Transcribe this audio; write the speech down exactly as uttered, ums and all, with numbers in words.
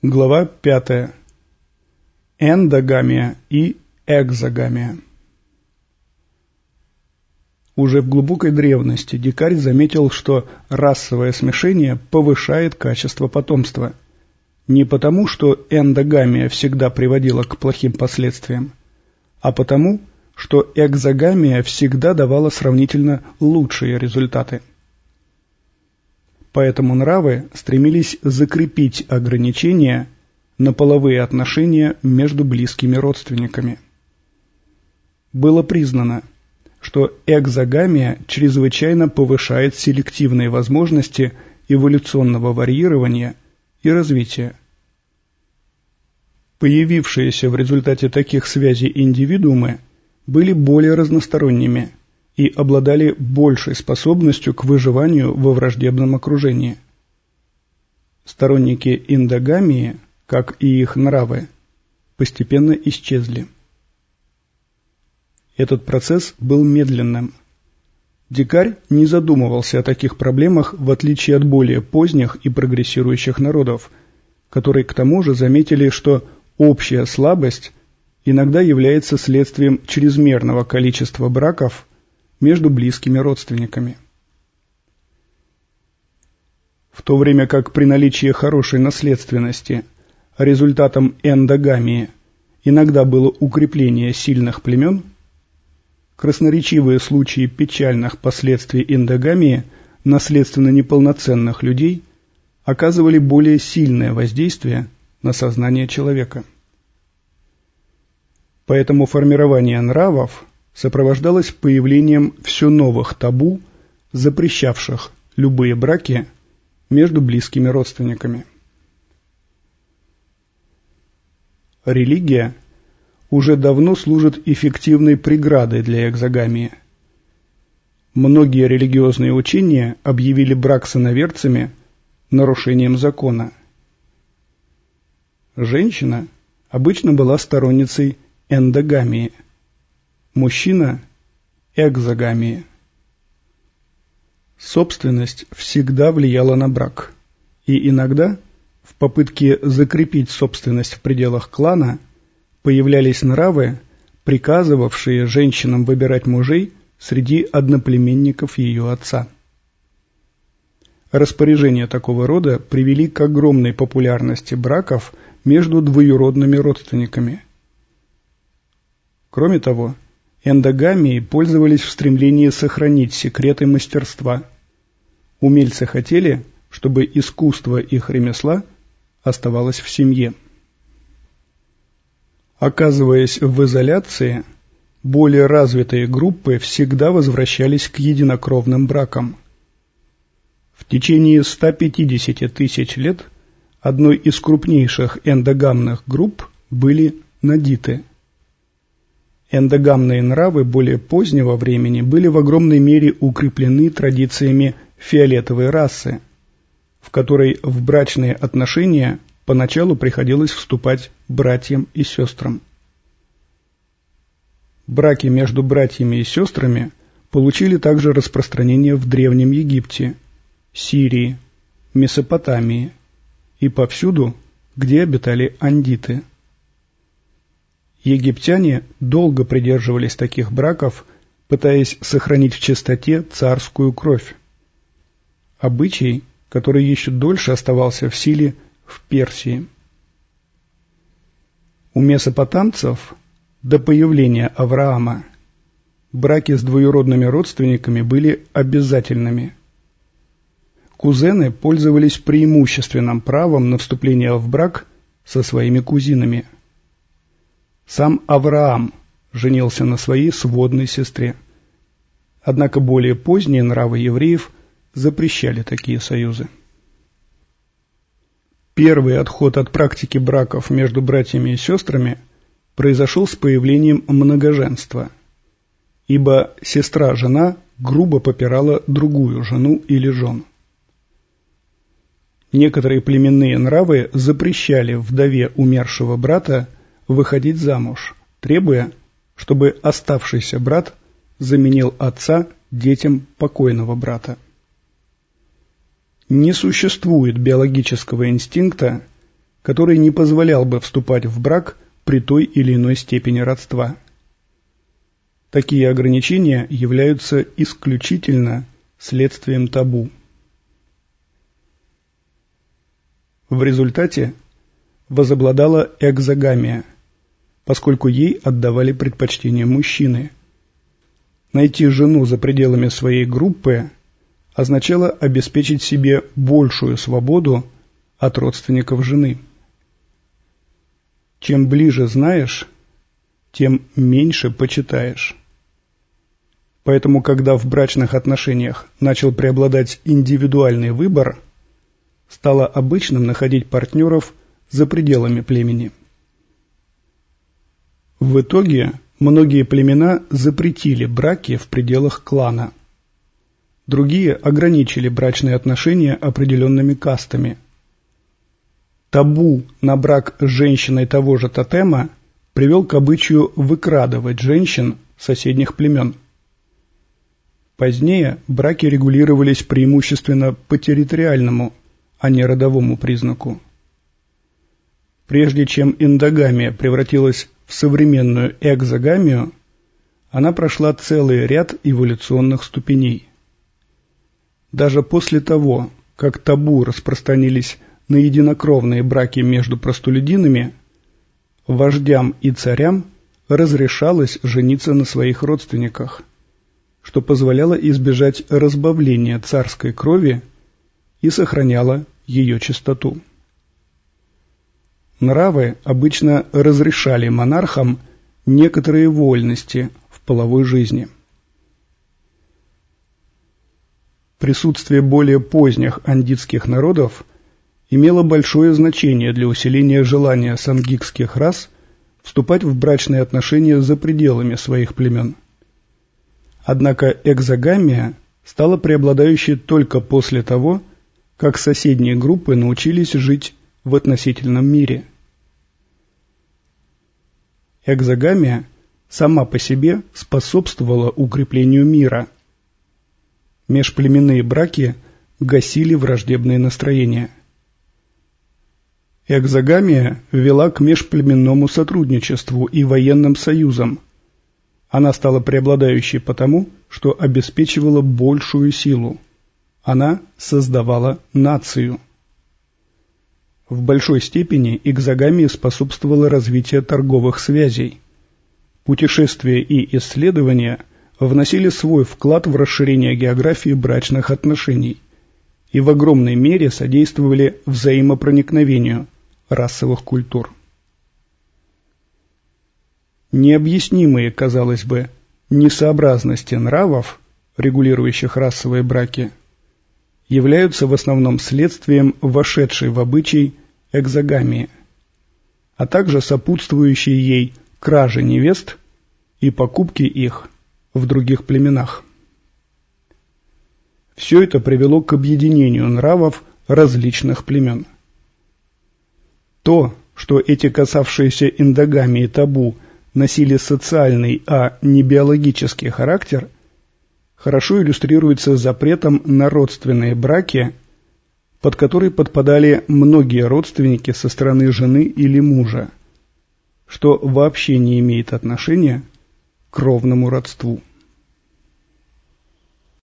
Глава пятая. Эндогамия и экзогамия. Уже в глубокой древности дикарь заметил, что расовое смешение повышает качество потомства. Не потому, что эндогамия всегда приводила к плохим последствиям, а потому, что экзогамия всегда давала сравнительно лучшие результаты. Поэтому нравы стремились закрепить ограничения на половые отношения между близкими родственниками. Было признано, что экзогамия чрезвычайно повышает селективные возможности эволюционного варьирования и развития. Появившиеся в результате таких связей индивидуумы были более разносторонними и обладали большей способностью к выживанию во враждебном окружении. Сторонники эндогамии, как и их нравы, постепенно исчезли. Этот процесс был медленным. Дикарь не задумывался о таких проблемах, в отличие от более поздних и прогрессирующих народов, которые к тому же заметили, что общая слабость иногда является следствием чрезмерного количества браков между близкими родственниками. В то время как при наличии хорошей наследственности результатом эндогамии иногда было укрепление сильных племен, красноречивые случаи печальных последствий эндогамии наследственно неполноценных людей оказывали более сильное воздействие на сознание человека. Поэтому формирование нравов сопровождалось появлением все новых табу, запрещавших любые браки между близкими родственниками. Религия уже давно служит эффективной преградой для экзогамии. Многие религиозные учения объявили брак с иноверцами нарушением закона. Женщина обычно была сторонницей эндогамии, мужчина – экзогамии. Собственность всегда влияла на брак, и иногда в попытке закрепить собственность в пределах клана появлялись нравы, приказывавшие женщинам выбирать мужей среди одноплеменников ее отца. Распоряжения такого рода привели к огромной популярности браков между двоюродными родственниками. Кроме того, эндогамией пользовались в стремлении сохранить секреты мастерства. Умельцы хотели, чтобы искусство их ремесла оставалось в семье. Оказываясь в изоляции, более развитые группы всегда возвращались к единокровным бракам. В течение ста пятидесяти тысяч лет одной из крупнейших эндогамных групп были надиты. Эндогамные нравы более позднего времени были в огромной мере укреплены традициями фиолетовой расы, в которой в брачные отношения поначалу приходилось вступать братьям и сестрам. Браки между братьями и сестрами получили также распространение в Древнем Египте, Сирии, Месопотамии и повсюду, где обитали андиты. Египтяне долго придерживались таких браков, пытаясь сохранить в чистоте царскую кровь. Обычай, который еще дольше оставался в силе в Персии. У месопотамцев до появления Авраама браки с двоюродными родственниками были обязательными. Кузены пользовались преимущественным правом на вступление в брак со своими кузинами. Сам Авраам женился на своей сводной сестре. Однако более поздние нравы евреев запрещали такие союзы. Первый отход от практики браков между братьями и сестрами произошел с появлением многоженства, ибо сестра-жена грубо попирала другую жену или жен. Некоторые племенные нравы запрещали вдове умершего брата выходить замуж, требуя, чтобы оставшийся брат заменил отца детям покойного брата. Не существует биологического инстинкта, который не позволял бы вступать в брак при той или иной степени родства. Такие ограничения являются исключительно следствием табу. В результате возобладала экзогамия, поскольку ей отдавали предпочтение мужчины. Найти жену за пределами своей группы означало обеспечить себе большую свободу от родственников жены. Чем ближе знаешь, тем меньше почитаешь. Поэтому, когда в брачных отношениях начал преобладать индивидуальный выбор, стало обычным находить партнеров за пределами племени. В итоге многие племена запретили браки в пределах клана. Другие ограничили брачные отношения определенными кастами. Табу на брак с женщиной того же тотема привел к обычаю выкрадывать женщин соседних племен. Позднее браки регулировались преимущественно по территориальному, а не родовому признаку. Прежде чем эндогамия превратилась в современную экзогамию, она прошла целый ряд эволюционных ступеней. Даже после того, как табу распространились на единокровные браки между простолюдинами, вождям и царям разрешалось жениться на своих родственниках, что позволяло избежать разбавления царской крови и сохраняло ее чистоту. Нравы обычно разрешали монархам некоторые вольности в половой жизни. Присутствие более поздних андитских народов имело большое значение для усиления желания сангикских рас вступать в брачные отношения за пределами своих племен. Однако экзогамия стала преобладающей только после того, как соседние группы научились жить в относительном мире. Экзогамия сама по себе способствовала укреплению мира. Межплеменные браки гасили враждебные настроения. Экзогамия вела к межплеменному сотрудничеству и военным союзам. Она стала преобладающей потому, что обеспечивала большую силу. Она создавала нацию. В большой степени экзогамии способствовало развитию торговых связей. Путешествия и исследования вносили свой вклад в расширение географии брачных отношений и в огромной мере содействовали взаимопроникновению расовых культур. Необъяснимые, казалось бы, несообразности нравов, регулирующих расовые браки, являются в основном следствием вошедшей в обычай экзогамии, а также сопутствующей ей кражи невест и покупки их в других племенах. Все это привело к объединению нравов различных племен. То, что эти касавшиеся эндогамии табу носили социальный, а не биологический характер, хорошо иллюстрируется запретом на родственные браки, под который подпадали многие родственники со стороны жены или мужа, что вообще не имеет отношения к кровному родству.